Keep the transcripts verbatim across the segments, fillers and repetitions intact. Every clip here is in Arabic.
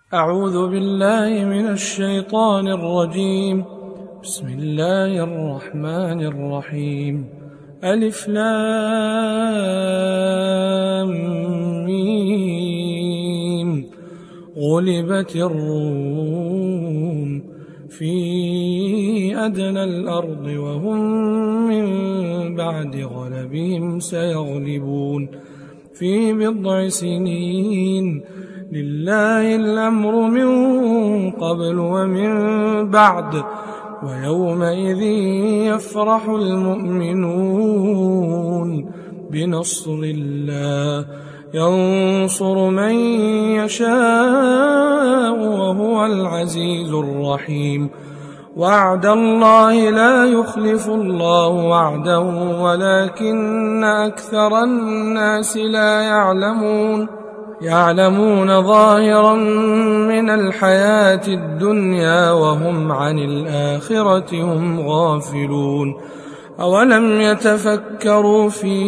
أعوذ بالله من الشيطان الرجيم. بسم الله الرحمن الرحيم. ألف لام ميم. غلبت الروم في أدنى الأرض وهم من بعد غلبهم سيغلبون في بضع سنين. لله الأمر من قبل ومن بعد ويومئذ يفرح المؤمنون بنصر الله ينصر من يشاء وهو العزيز الرحيم. وعد الله لا يخلف الله وعده ولكن أكثر الناس لا يعلمون يعلمون ظاهرا من الحياة الدنيا وهم عن الآخرة هم غافلون. أولم يتفكروا في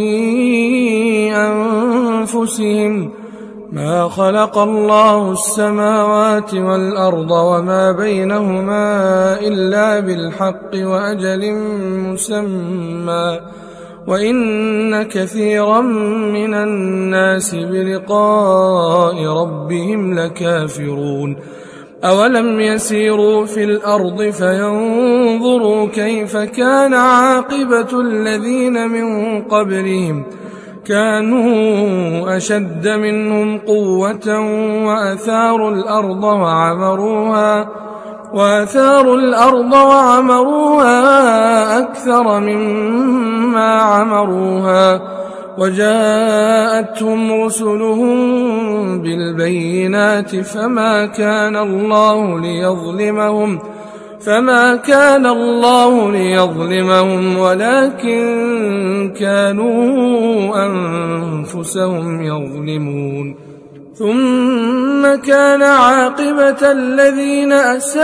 أنفسهم ما خلق الله السماوات والأرض وما بينهما إلا بالحق وأجل مسمى وإن كثيرا من الناس بلقاء ربهم لكافرون. أولم يسيروا في الأرض فينظروا كيف كان عاقبة الذين من قبلهم كانوا أشد منهم قوة وأثاروا الأرض وعمروها وأثاروا الأرض وعمروها أكثر مما عمروها وجاءتهم رسلهم بالبينات فما كان الله ليظلمهم فما كان الله ليظلمهم ولكن كانوا أنفسهم يظلمون. ثم كان عاقبة الذين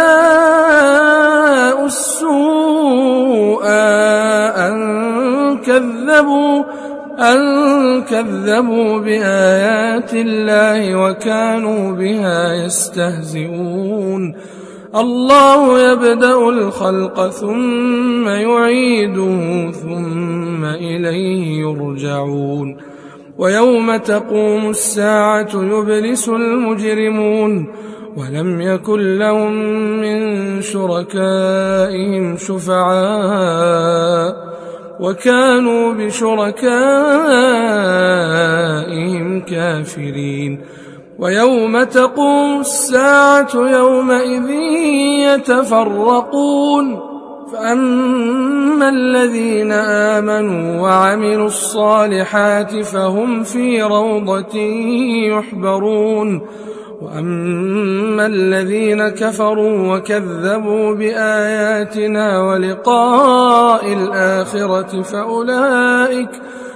أساءوا السوء أن كذبوا أن كذبوا بآيات الله وكانوا بها يستهزئون. الله يبدأ الخلق ثم يعيده ثم إليه يرجعون. ويوم تقوم الساعة يبلس المجرمون ولم يكن لهم من شركائهم شفعاء وكانوا بشركائهم كافرين. ويوم تقوم الساعة يومئذ يتفرقون فأما الذين آمنوا وعملوا الصالحات فهم في روضة يحبرون وأما الذين كفروا وكذبوا بآياتنا ولقاء الآخرة فأولئك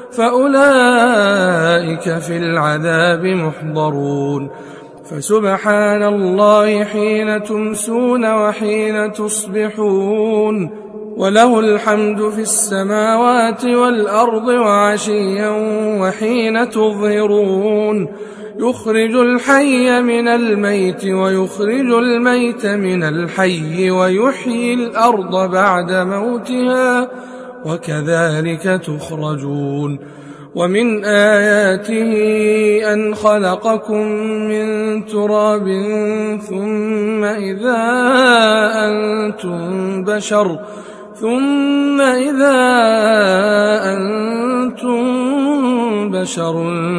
فأولئك في العذاب محضرون. فسبحان الله حين تمسون وحين تصبحون وله الحمد في السماوات والأرض وعشيا وحين تظهرون. يخرج الحي من الميت ويخرج الميت من الحي ويحيي الأرض بعد موتها وكذلك تخرجون. ومن آياته أن خلقكم من تراب ثم إذا أنتم بشر ثم إذا أنتم بشر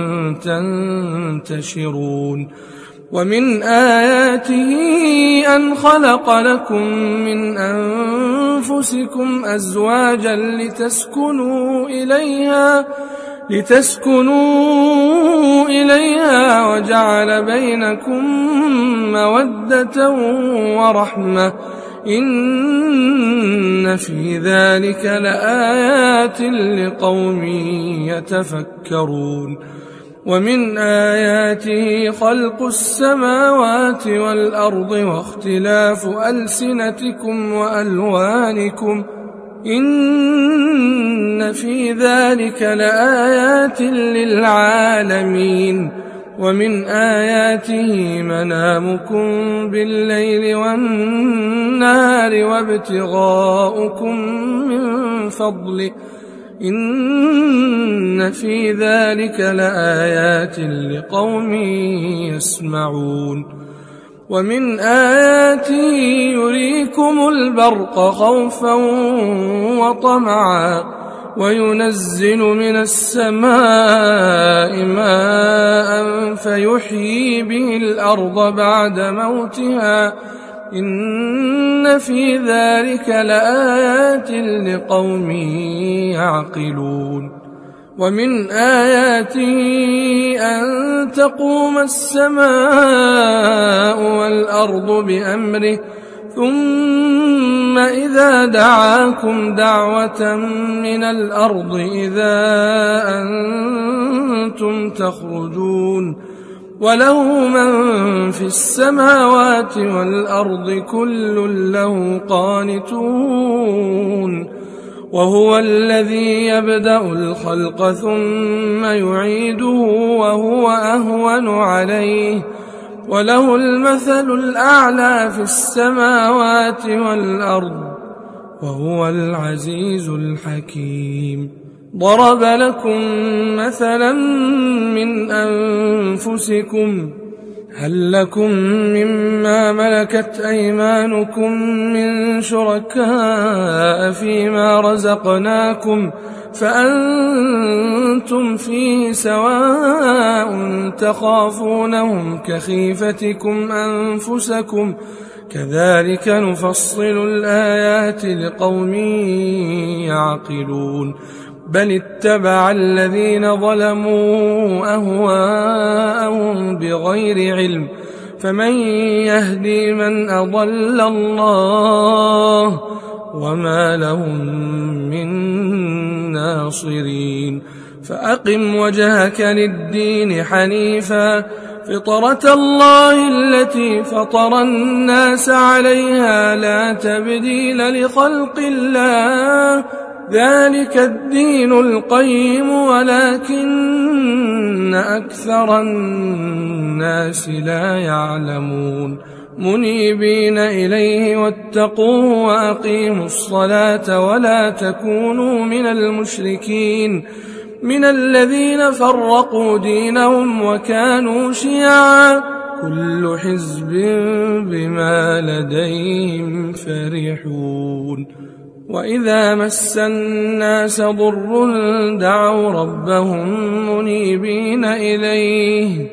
تنتشرون. ومن آياته أن خلق لكم من أنفسكم أزواجا لتسكنوا إليها لتسكنوا إليها وجعل بينكم مودة ورحمة إن في ذلك لآيات لقوم يتفكرون. ومن آياته خلق السماوات والأرض واختلاف ألسنتكم وألوانكم إن في ذلك لآيات للعالمين. ومن آياته منامكم بالليل والنهار وابتغاؤكم من فضله إن في ذلك لآيات لقوم يسمعون ومن آياته يريكم البرق خوفا وطمعا وينزل من السماء ماء فيحيي به الأرض بعد موتها إن في ذلك لآيات لقوم يعقلون ومن آياته أن تقوم السماء والأرض بأمره ثم إذا دعاكم دعوة من الأرض إذا أنتم تخرجون وله من في السماوات والأرض كل له قانتون وهو الذي يبدأ الخلق ثم يعيده وهو أهون عليه وله المثل الأعلى في السماوات والأرض وهو العزيز الحكيم ضرب لكم مثلا من أنفسكم هل لكم مما ملكت أيمانكم من شركاء فيما رزقناكم فأنتم فيه سواء تخافونهم كخيفتكم أنفسكم كذلك نفصل الآيات لقوم يعقلون بل اتبع الذين ظلموا أهواءهم بغير علم فمن يهدي من أضل الله وما لهم من ناصرين فأقم وجهك للدين حنيفا فطرة الله التي فطر الناس عليها لا تبديل لخلق الله ذلك الدين القيم ولكن أكثر الناس لا يعلمون منيبين إليه واتقوه وأقيموا الصلاة ولا تكونوا من المشركين من الذين فرقوا دينهم وكانوا شيعا كل حزب بما لديهم فرحون وإذا مس الناس ضر دعوا ربهم منيبين إليه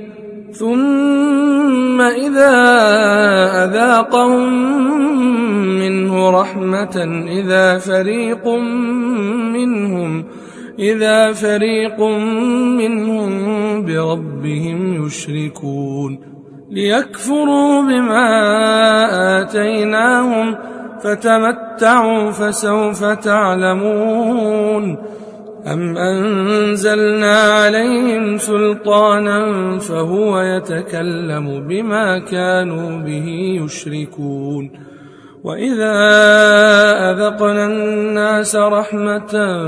ثم إذا أذاقهم منه رحمة إذا فريق منهم إذا فريق منهم بربهم يشركون ليكفروا بما آتيناهم فتمتعوا فسوف تعلمون أم أنزلنا عليهم سلطانا فهو يتكلم بما كانوا به يشركون وإذا أذقنا الناس رحمة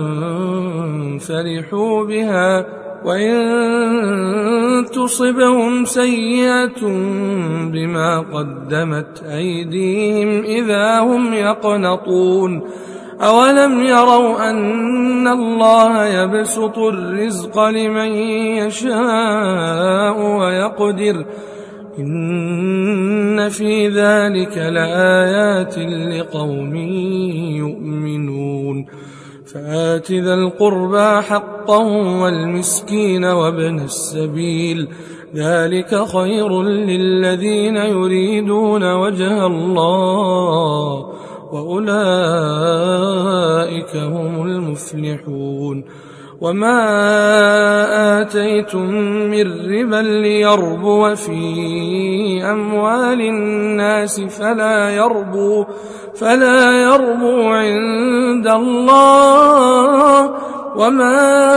فرحوا بها وإن تصبهم سيئة بما قدمت أيديهم إذا هم يقنطون أولم يروا أن الله يبسط الرزق لمن يشاء ويقدر إن في ذلك لآيات لقوم يؤمنون فآت ذا القربى حقه والمسكين وابن السبيل ذلك خير للذين يريدون وجه الله وأولئك هم المفلحون وما آتيتم من ربا ليربو في أموال الناس فلا يربو فلا يربو عند الله وما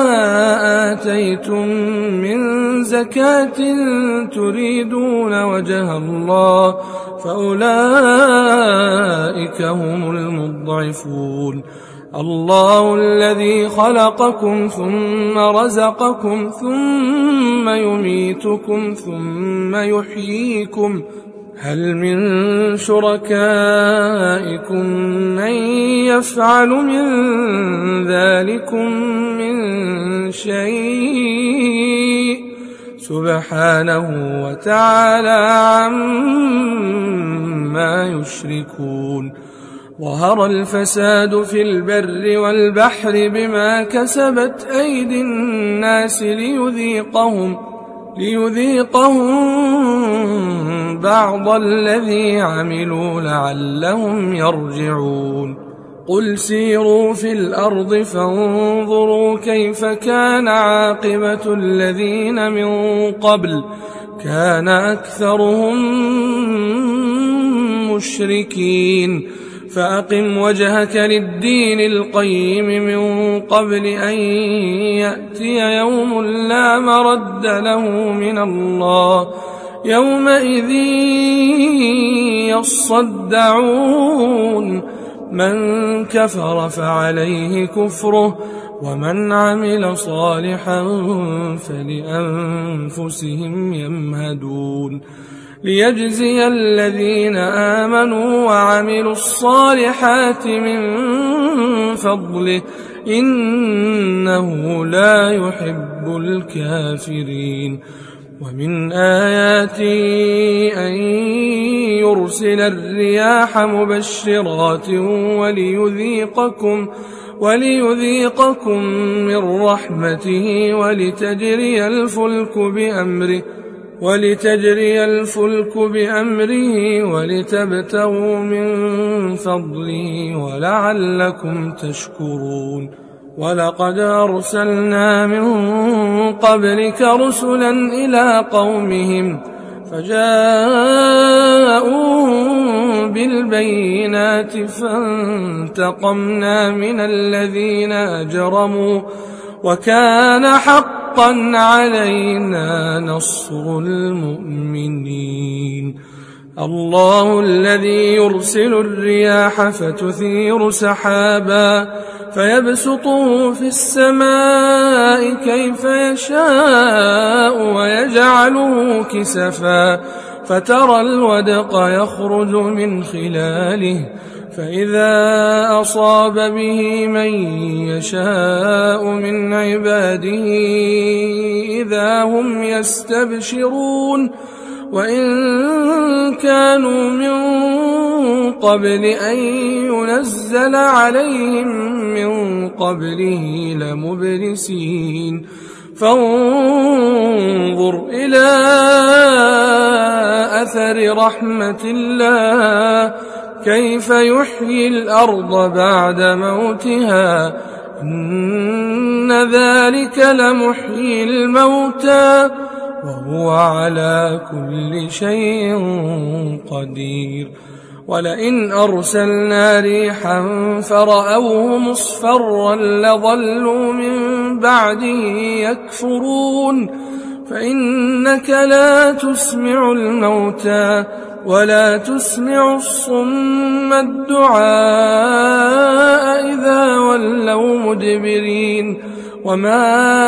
آتيتم من زكاة تريدون وجه الله فأولئك هم المضعفون الله الذي خلقكم ثم رزقكم ثم يميتكم ثم يحييكم هل من شركائكم من يفعل من ذلكم من شيء سبحانه وتعالى عما يشركون ظهر الفساد في البر والبحر بما كسبت أيدي الناس ليذيقهم ليذيقهم بعض الذي عملوا لعلهم يرجعون قل سيروا في الأرض فانظروا كيف كان عاقبة الذين من قبل كان أكثرهم مشركين فأقم وجهك للدين القيم من قبل أن يأتي يوم لا مرد له من الله يومئذ يصدعون من كفر فعليه كفره ومن عمل صالحا فلأنفسهم يمهدون ليجزي الذين آمنوا وعملوا الصالحات من فضله إنه لا يحب الكافرين ومن آياته أن يرسل الرياح مبشرات وليذيقكم وليذيقكم من رحمته ولتجري الفلك بأمره ولتجري الفلك بأمره ولتبتغوا من فضله ولعلكم تشكرون ولقد أرسلنا من قبلك رسلا إلى قومهم فجاءوا بالبينات فانتقمنا من الذين أجرموا وكان حقا علينا نصر المؤمنين الله الذي يرسل الرياح فتثير سحابا فيبسطه في السماء كيف يشاء ويجعله كسفا فترى الودق يخرج من خلاله فإذا أصاب به من يشاء من عباده إذا هم يستبشرون وإن كانوا من قبل أن ينزل عليهم من قبله لمبلسين فانظر إلى أثر رحمة الله كيف يحيي الأرض بعد موتها إن ذلك لمحيي الموتى وهو على كل شيء قدير ولئن أرسلنا ريحا فرأوه مصفرا لظلوا من بعده يكفرون فإنك لا تسمع الموتى ولا تسمع الصم الدعاء إذا ولوا مدبرين وما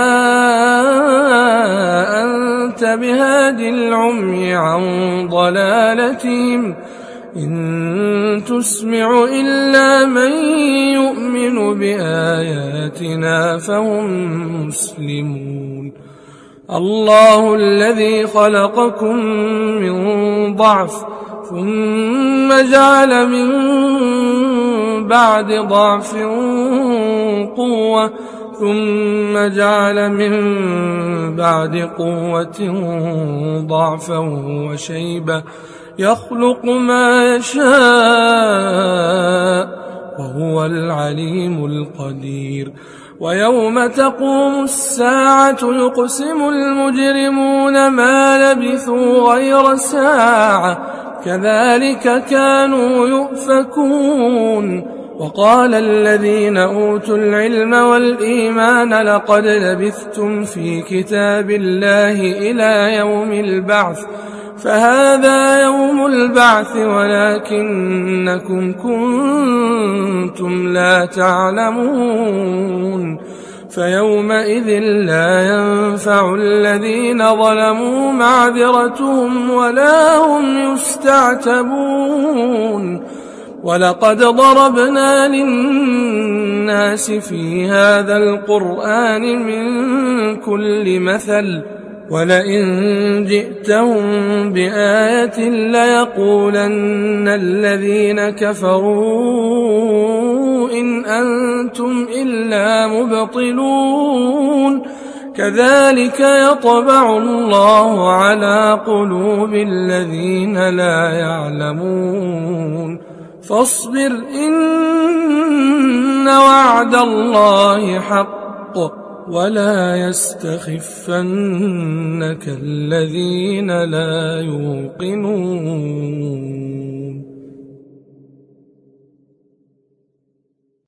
أنت بهاد العمي عن ضلالتهم إن تسمع إلا من يؤمن بآياتنا فهم مسلمون الله الذي خلقكم من ضعف ثم جعل من بعد ضعف قوة ثم جعل من بعد قوة ضعفا وشيبة يخلق ما يشاء وهو العليم القدير ويوم تقوم الساعة يقسم المجرمون ما لبثوا غير ساعة كذلك كانوا يؤفكون وقال الذين أوتوا العلم والإيمان لقد لبثتم في كتاب الله إلى يوم البعث فهذا يوم البعث ولكنكم كنتم لا تعلمون فيومئذ لا ينفع الذين ظلموا معذرتهم ولا هم يستعتبون ولقد ضربنا للناس في هذا القرآن من كل مثل ولئن جئتهم بآية ليقولن الذين كفروا إن أنتم إلا مبطلون كذلك يطبع الله على قلوب الذين لا يعلمون فاصبر إن وعد الله حق ولا يستخفنك الذين لا يوقنون